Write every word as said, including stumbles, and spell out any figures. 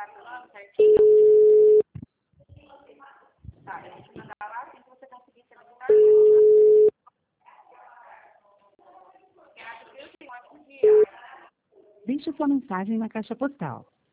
falando certinho. Tá, eu vou te mandar lá, assim que você conseguir ser muito tarde. Deixe sua mensagem na caixa postal.